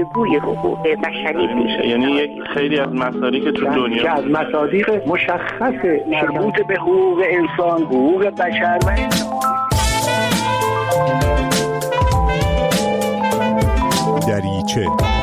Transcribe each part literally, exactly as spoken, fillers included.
بازگوی حقوق بشری میشه. یعنی یک خیلی از مصادیق که تو دنیا که از مصادیق مشخص مربوط به حقوق انسان، حقوق بشر و دریچه.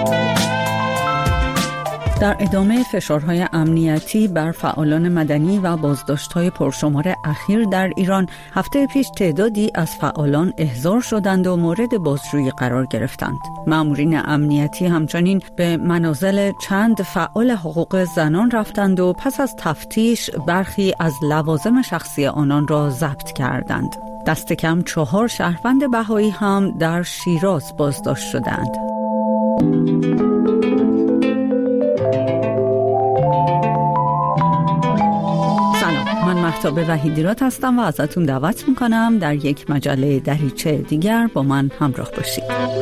در ادامه فشارهای امنیتی بر فعالان مدنی و بازداشت‌های پرشمار اخیر در ایران، هفته پیش تعدادی از فعالان احضار شدند و مورد بازجویی قرار گرفتند. مامورین امنیتی همچنین به منازل چند فعال حقوق زنان رفتند و پس از تفتیش برخی از لوازم شخصی آنان را ضبط کردند. دست کم چهار شهروند بهایی هم در شیراز بازداشت شدند. من مهتاب وحیدیراد هستم و ازتون دعوت میکنم در یک مجله دریچه دیگر با من همراه باشید.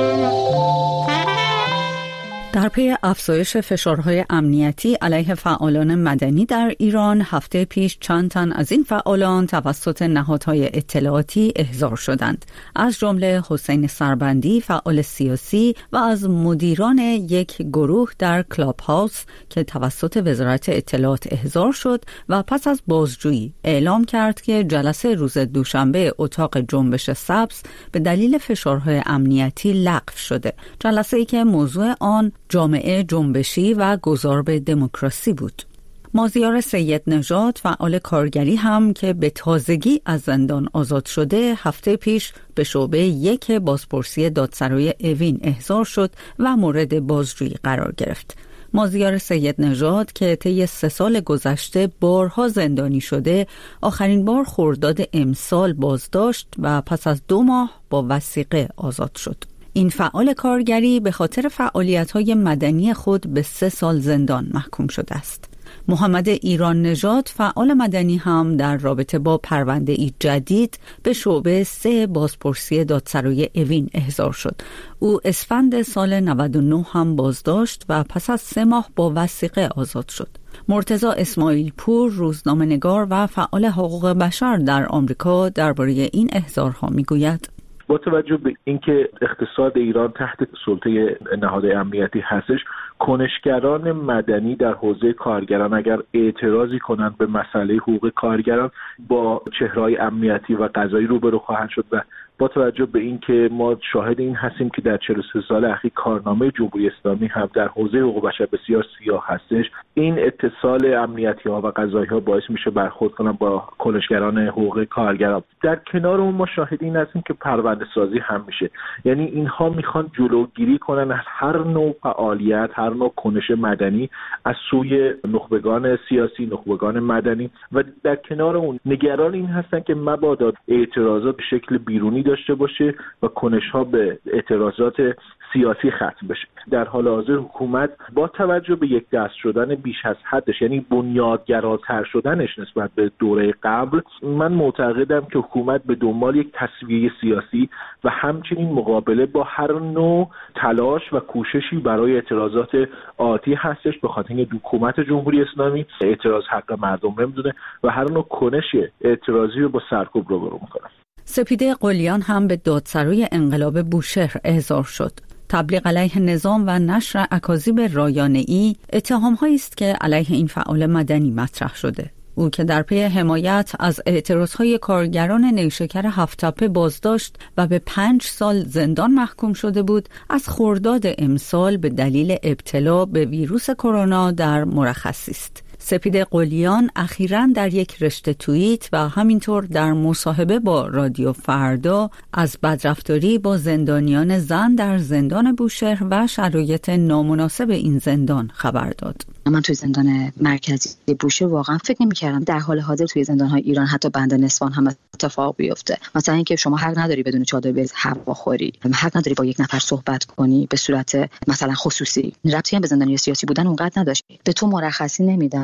در پی افزایش فشارهای امنیتی علیه فعالان مدنی در ایران، هفته پیش چند تن از این فعالان توسط نهادهای اطلاعاتی احضار شدند. از جمله حسین سربندی، فعال سیاسی و از مدیران یک گروه در کلاب هاوس که توسط وزارت اطلاعات احضار شد و پس از بازجویی اعلام کرد که جلسه روز دوشنبه اتاق جنبش سبز به دلیل فشارهای امنیتی لغو شده. جلسه‌ای که موضوع آن جامعه جنبشی و گذار به دموکراسی بود. مازیار سید نژاد، فعال کارگری هم که به تازگی از زندان آزاد شده، هفته پیش به شعبه یک بازپرسی دادسرای اوین احضار شد و مورد بازجویی قرار گرفت. مازیار سید نژاد که طی سه سال گذشته بارها زندانی شده، آخرین بار خرداد امسال بازداشت و پس از دو ماه با وثیقه آزاد شد. این فعال کارگری به خاطر فعالیت‌های مدنی خود به سه سال زندان محکوم شده است. محمد ایران نژاد، فعال مدنی هم در رابطه با پرونده‌ای جدید به شعبه سه بازپرسی دادسرای اوین احضار شد. او اسفند سال نود و نه هم بازداشت و پس از سه ماه با وثیقه آزاد شد. مرتضی اسماعیل پور، روزنامه‌نگار و فعال حقوق بشر در آمریکا، درباره این احضارها میگوید: با توجه به اینکه اقتصاد ایران تحت سلطه نهادهای امنیتی هستش، کنشگران مدنی در حوزه کارگران اگر اعتراضی کنند به مسئله حقوق کارگران، با چهره‌های امنیتی و قضایی روبرو خواهند شد و با توجه به اینکه ما شاهد این هستیم که در چهل و سه سال اخیر کارنامه جمهوری اسلامی هم در حوزه حقوق بشر بسیار سیاه هستش، این اتصال امنیتی ها و قضایی ها باعث میشه برخورد کنن با کنشگران حقوق کارگران. در کنار اون ما شاهد این هستیم که پرونده سازی هم میشه، یعنی اینها میخوان جلوگیری کنن از هر نوع فعالیت، هر نوع کنش مدنی از سوی نخبگان سیاسی، نخبگان مدنی، و در کنار اون نگران این هستن که مبادا اعتراضات به شکل بیرونی داشته باشه و کنش‌ها به اعتراضات سیاسی ختم بشه. در حال حاضر حکومت با توجه به یک دست شدن بیش از حدش، یعنی بنیادگراتر شدنش نسبت به دوره قبل، من معتقدم که حکومت به دنبال یک تسویه سیاسی و همچنین مقابله با هر نوع تلاش و کوششی برای اعتراضات آتی هستش، به خاطر اینکه حکومت جمهوری اسلامی اعتراض حق مردم نمیدونه و هر نوع کنش اعتراضی رو با سرکوب روبرو میکنه. سپیده قلیان هم به دادسرای انقلاب بوشهر احضار شد. تبلیغ علیه نظام و نشر اکاذیب رایانه‌ای اتهام‌هایی است که علیه این فعال مدنی مطرح شده. او که در پی حمایت از اعتراضهای کارگران نیشکر هفت‌تپه بازداشت و به پنج سال زندان محکوم شده بود، از خرداد امسال به دلیل ابتلا به ویروس کرونا در مرخصی است. سپیده قلیان اخیراً در یک رشته توییت و همینطور در مصاحبه با رادیو فردا از بدرفتاری با زندانیان زن در زندان بوشهر و شرایط نامناسب این زندان خبر داد. من توی زندان مرکزی بوشهر واقعا فکر نمی‌کردم در حال حاضر توی زندان‌های ایران حتی بند نسوان هم اتفاق بیفته. مثلا اینکه شما حق نداری بدون چادر به هوا خوری، حق نداری با یک نفر صحبت کنی به صورت مثلا خصوصی. ربطی هم به زندانی سیاسی بودن اونقدر نداشت. به تو مرخصی نمیدن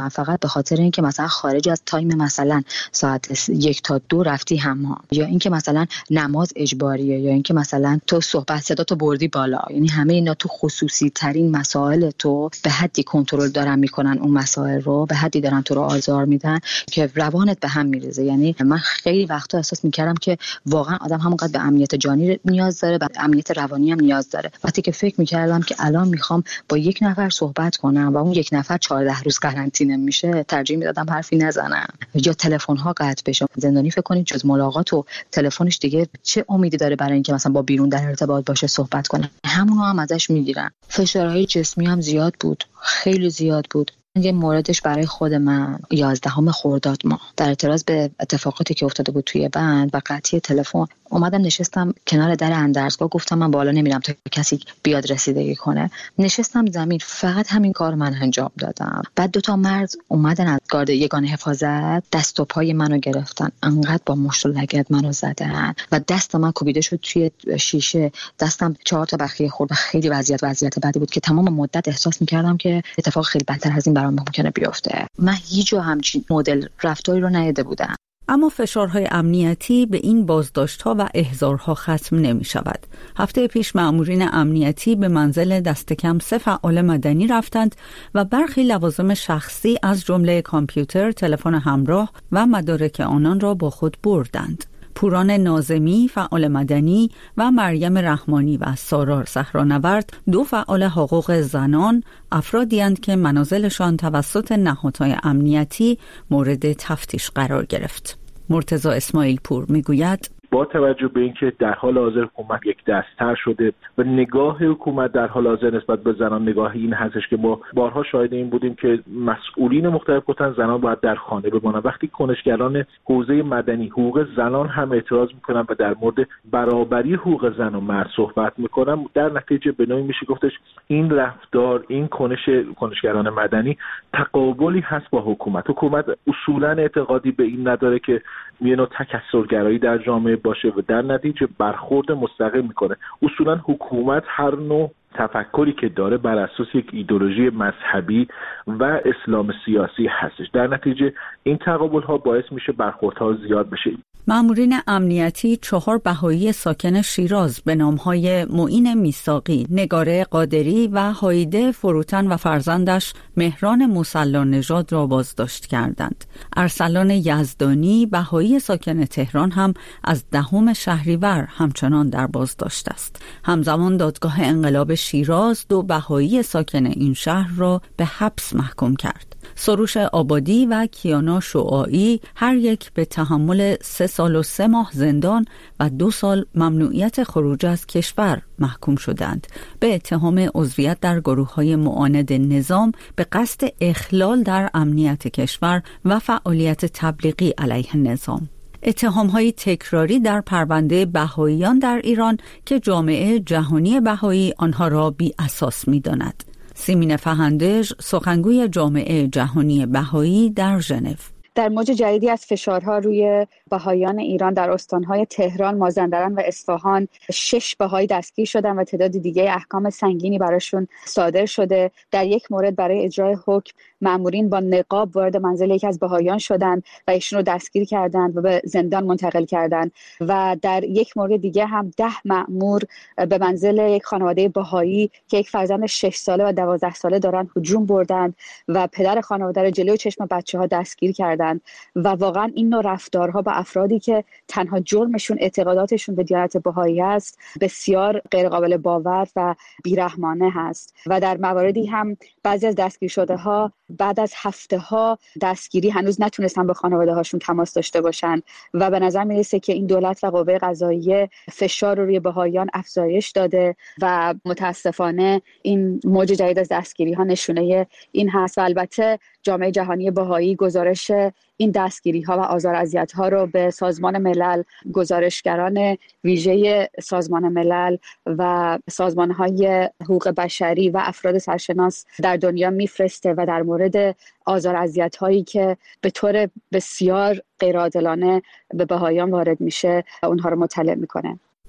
نمیگیرن، فقط به خاطر اینکه مثلا خارج از تایم مثلا ساعت یک تا دو رفتی حمام، یا اینکه مثلا نماز اجباریه، یا اینکه مثلا تو صحبت صدا تو بردی بالا. یعنی همه اینا تو خصوصی ترین مسائل تو به حدی کنترل دارن میکنن، اون مسائل رو به حدی دارن تو رو آزار میدن که روانت به هم میریزه. یعنی من خیلی وقتا احساس میکردم که واقعا آدم همونقدر به امنیت جانی نیاز داره، به امنیت روانی هم نیاز داره. وقتی که فکر میکردم که الان میخوام با یک نفر صحبت کنم و اون یک نفر چهارده روز قرنطینه میشه، ترجیح میدادم حرفی نزنم یا تلفن ها قطع بشه. زندانی فکر کنید جز ملاقات و تلفنش دیگه چه امیدی داره برای اینکه مثلا با بیرون در ارتباط باشه، صحبت کنه؟ همون هم ازش میگیرن. فشارهای جسمی هم زیاد بود، خیلی زیاد بود. یه موردش برای خود من یازدهم خرداد ماه در اعتراض به اتفاقاتی که افتاده بود توی بند و قطعی تلفن، اومدم نشستم کنار در اندرزگاه، گفتم من بالا نمیرم تا کسی بیاد رسیدگی کنه. نشستم زمین، فقط همین کار من انجام دادم. بعد دو تا مرد اومدن از گارد یگان حفاظت، دست و پای منو گرفتن، انقدر با مشت و لگد منو زدن و دست من کوبیده شد توی شیشه، دستم چهار تا بخیه خورد و خیلی وضعیت وضعیت بدی بود که تمام مدت احساس می‌کردم که اتفاق خیلی بدتر از این برام ممکنه بیفته. من هیچ جا همچین مدل رفتاری رو ندیده بودم. اما فشارهای امنیتی به این بازداشت‌ها و احضارها ختم نمی‌شود. هفته پیش مأمورین امنیتی به منزل دست کم سه فعال مدنی رفتند و برخی لوازم شخصی از جمله کامپیوتر، تلفن همراه و مدارک آنان را با خود بردند. پوران ناظمی فعال مدنی و مریم رحمانی و سارار صحرانورد دو فعال حقوق زنان افرادی اند که منازلشان توسط نهادهای امنیتی مورد تفتیش قرار گرفت. مرتضی اسماعیل پور میگوید با توجه به اینکه در حال حاضر حکومت یک دست‌تر شده و نگاه حکومت در حال حاضر نسبت به زنان نگاه این هستش که ما بارها شاهد این بودیم که مسئولین مختلف گفتن زنان باید در خانه بمانند. وقتی کنشگران حوزه مدنی حقوق زنان هم اعتراض میکنن و در مورد برابری حقوق زن و مرد صحبت میکنن، در نتیجه به نوعی میشه گفتش این رفتار، این کنش کنشگران مدنی تقابلی هست با حکومت. حکومت اصولا اعتقادی به این نداره که یه نوع تکثرگرایی در جامعه باشه و در نتیجه برخورد مستقیم میکنه. اصولا حکومت هر نوع تفکری که داره بر اساس یک ایدئولوژی مذهبی و اسلام سیاسی هستش. در نتیجه این تقابل ها باعث میشه برخوردها زیاد بشه. مأمورین امنیتی چهار بهایی ساکن شیراز به نامهای معین میثاقی، نگاره قادری و هایده فروتن و فرزندش مهران مصلی نژاد را بازداشت کردند. ارسلان یزدانی بهایی ساکن تهران هم از دهم شهریور همچنان در بازداشت است. همزمان دادگاه انقلاب شیراز دو بهایی ساکن این شهر را به حبس محکوم کرد. سروش آبادی و کیانا شعاعی هر یک به تحمل سه سال و سه ماه زندان و دو سال ممنوعیت خروج از کشور محکوم شدند به اتهام عضویت در گروه‌های معاند نظام به قصد اخلال در امنیت کشور و فعالیت تبلیغی علیه نظام. اتهام‌های تکراری در پرونده بهائیان در ایران که جامعه جهانی بهایی آنها را بی اساس می‌داند. سیمین فهندج، سخنگوی جامعه جهانی بهایی در ژنو: در موج جدیدی از فشارها روی بهائیان ایران در استانهای تهران، مازندران و اصفهان شش بهایی دستگیر شدن و تعداد دیگه احکام سنگینی براشون صادر شده. در یک مورد برای اجرای حکم مأمورین با نقاب وارد منزل یکی از بهائیان شدند و ایشون رو دستگیر کردند و به زندان منتقل کردند و در یک مورد دیگه هم ده مأمور به منزل یک خانواده بهایی که یک فرزند شش ساله و دوازده ساله دارن هجوم بردند و پدر خانواده رو جلوی چشم بچه‌ها دستگیر کردند. و واقعا این نوع رفتارها با افرادی که تنها جرمشون اعتقاداتشون به دیانت بهایی است بسیار غیر قابل باور و بیرحمانه هست. و در مواردی هم بعضی از دستگیر شده ها بعد از هفته ها دستگیری هنوز نتونستن با خانواده هاشون تماس داشته باشن و به نظر میرسه که این دولت و قوه قضاییه فشار رو روی بهائیان افزایش داده و متاسفانه این موج جدید از دستگیری ها نشونه این هست. و البته جامعه جهانی بهایی گزارش این دستگیری ها و آزار اذیت ها رو به سازمان ملل، گزارشگران ویژه سازمان ملل و سازمان های حقوق بشری و افراد سرشناس در دنیا میفرسته و در مورد آزار اذیت هایی که به طور بسیار غیر عادلانه به بهائیان وارد میشه اونها رو مطلع میکنه.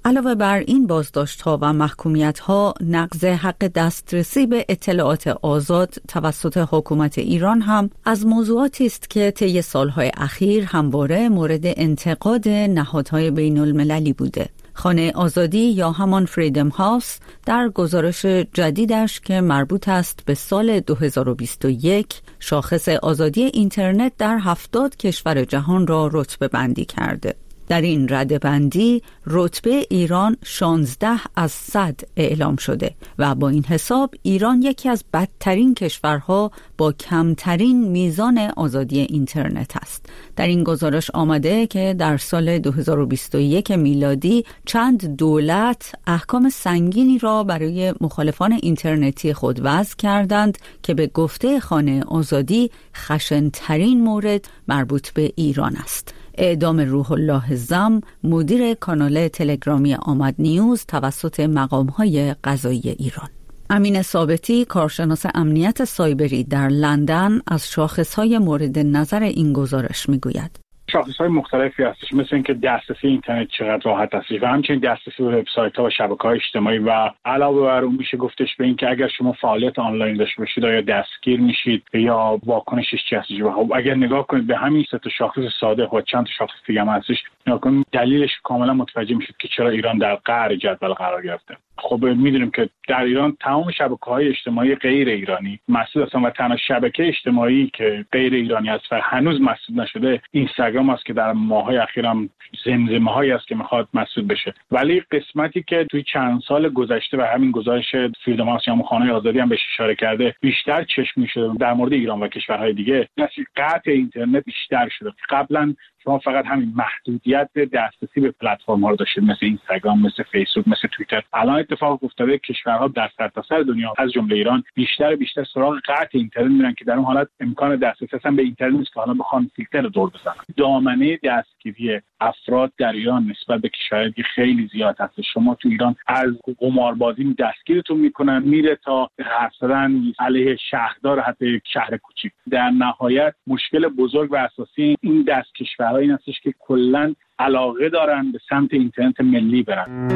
علاوه بر این بازداشت‌ها و محکومیت‌ها، نقض حق دسترسی به اطلاعات آزاد توسط حکومت ایران هم از موضوعاتی است که طی سالهای اخیر همواره مورد انتقاد نهادهای بین‌المللی بوده. خانه آزادی یا همان فریدم هاوس در گزارش جدیدش که مربوط است به سال دو هزار و بیست و یک، شاخص آزادی اینترنت در هفتاد کشور جهان را رتبه بندی کرده. در این رده‌بندی رتبه ایران شانزده از صد اعلام شده و با این حساب ایران یکی از بدترین کشورها با کمترین میزان آزادی اینترنت است. در این گزارش آمده که در سال دو هزار و بیست و یک میلادی چند دولت احکام سنگینی را برای مخالفان اینترنتی خود وضع کردند که به گفته خانه آزادی خشن‌ترین مورد مربوط به ایران است. اعدام روح الله زم، مدیر کانال تلگرامی آمد نیوز توسط مقام‌های قضایی ایران. امین ثابتی، کارشناس امنیت سایبری در لندن، از شاخص‌های مورد نظر این گزارش می‌گوید. شاخص‌های مختلفی هستش، مثل اینکه دسترسی اینترنت چقدر راحت است و همچنین دسترسی به وبسایت‌ها و شبکه‌های اجتماعی و علاوه بر اون میشه گفتش به اینکه اگر شما فعالیت آنلاین داشته باشید یا دستگیر میشید یا واکنشش چی هست. و اگر نگاه کنید به همین سه تا شاخص ساده و چند تا شاخص دیگه هم هستش، نگاه کنید دلیلش کاملا متوجه میشید که چرا ایران در قعر جدول قرار گرفته. خب میدونیم که در ایران تمام شبکه‌های اجتماعی غیر ایرانی مسدود هستن و تنها شبکه اجتماعی که غیر ایرانی است و هنوز مسدود نشده اینستاگرام است که در ماه‌های اخیر هم زمزمه‌هایی است که میخواد مسدود بشه. ولی قسمتی که توی چند سال گذشته و همین گزارش فریدم هاوس یا خانه آزادی هم بهش اشاره کرده بیشتر چشم شده در مورد ایران و کشورهای دیگه، قطع اینترنت بیشتر شده. قبلا شما فقط همین محدودیت دسترسی به پلتفرم‌ها رو داشتید، مثل اینستاگرام، مثل فیسبوک، مثل توییتر. الان اتفاق افتاده کشورها در سرتاسر دنیا از جمله ایران بیشتر بیشتر سراغ قطع اینترنت میرن که در اون حالت امکان دسترسی اصلا به اینترنت نیست که حالا بخوان فیلتر رو دور بزنن. دامنه دستگیری افراد در ایران نسبت به کشورهای دیگه خیلی زیاد هست. شما تو ایران از قماربازی دستگیرتون میکنن میره تا حرف زدن علیه شهردار حتی یک شهر کوچیک. در نهایت مشکل بزرگ و اساسی این دست کشورها این هستش که کلاً علاقه دارن به سمت اینترنت ملی برن.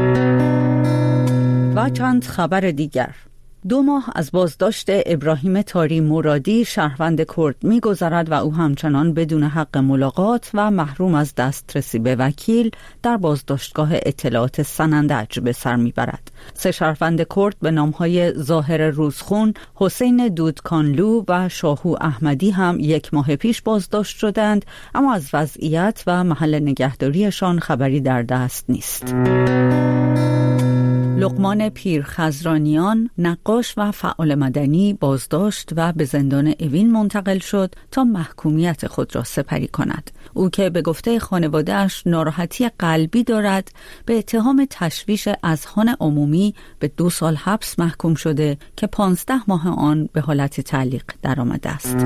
و چند خبر دیگر. دو ماه از بازداشت ابراهیم تاری مرادی، شهروند کرد می‌گذرد و او همچنان بدون حق ملاقات و محروم از دسترسی به وکیل در بازداشتگاه اطلاعات سنندج به سر می‌برد. سه شهروند کرد به نام‌های ظاهر روزخون، حسین دودکانلو و شاهو احمدی هم یک ماه پیش بازداشت شدند، اما از وضعیت و محل نگهداریشان خبری در دست نیست. لقمان پیرخزرانیان، نقاش و فعال مدنی، بازداشت و به زندان اوین منتقل شد تا محکومیت خود را سپری کند. او که به گفته خانواده‌اش ناراحتی قلبی دارد، به اتهام تشویش اذهان عمومی به دو سال حبس محکوم شده که پانزده ماه آن به حالت تعلیق درآمده است.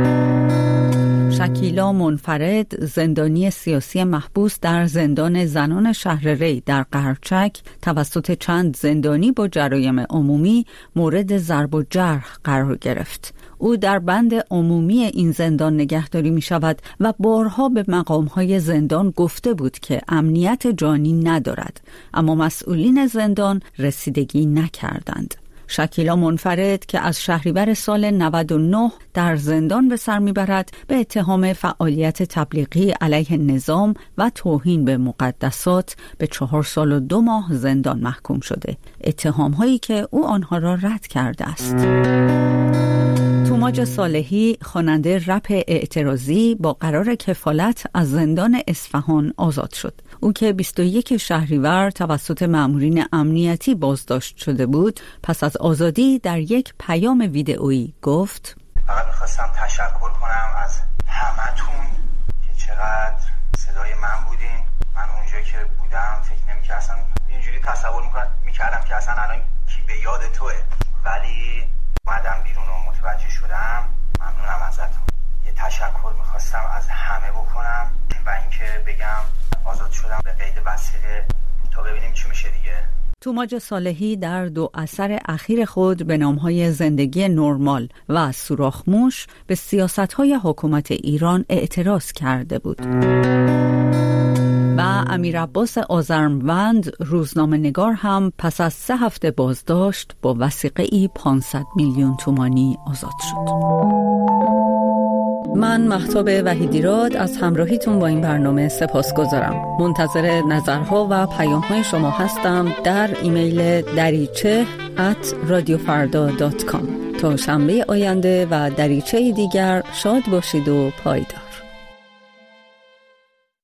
شکیلا منفرد، زندانی سیاسی محبوس در زندان زنان شهر ری در قرچک، توسط چند زندانی با جرایم عمومی مورد ضرب و جرح قرار گرفت. او در بند عمومی این زندان نگهداری می شود و بارها به مقامهای زندان گفته بود که امنیت جانی ندارد، اما مسئولین زندان رسیدگی نکردند. شکیلا منفرد که از شهریور سال نود و نه در زندان به سر میبرد، به اتهام فعالیت تبلیغی علیه نظام و توهین به مقدسات به چهار سال و دو ماه زندان محکوم شده، اتهام هایی که او آنها را رد کرده است. توماج صالحی، خواننده رپ اعتراضی، با قرار کفالت از زندان اصفهان آزاد شد. او که بیست و یک شهریور توسط مأمورین امنیتی بازداشت شده بود، پس از آزادی در یک پیام ویدئویی گفت: فقط می‌خواستم تشکر کنم از همه‌تون که چقدر صدای من بودین. من اونجایی که بودم فکر نمی‌کردم، اصلا اینجوری تصور می‌کردم که اصلا الان کی به یاد توئه، ولی اومدم بیرون و متوجه شدم. ممنونم ازتون. یه تشکر می‌خواستم از همه بکنم و اینکه بگم آزاد شدم به قید وثیقه تا ببینیم چی میشه دیگه. توماج صالحی در دو اثر اخیر خود به نامهای زندگی نرمال و سوراخ‌موش به سیاست‌های حکومت ایران اعتراض کرده بود. و امیر عباس آذرموند روزنامه نگار هم پس از سه هفته بازداشت با وثیقه ای پانصد میلیون تومانی آزاد شد. من مهتاب وحیدیراد از همراهیتون با این برنامه سپاسگزارم. منتظر نظرها و پیام‌های شما هستم در ایمیل دریچه ات رادیو فردا دات کام. تا شنبه آینده و دریچه دیگر شاد باشید و پایدار.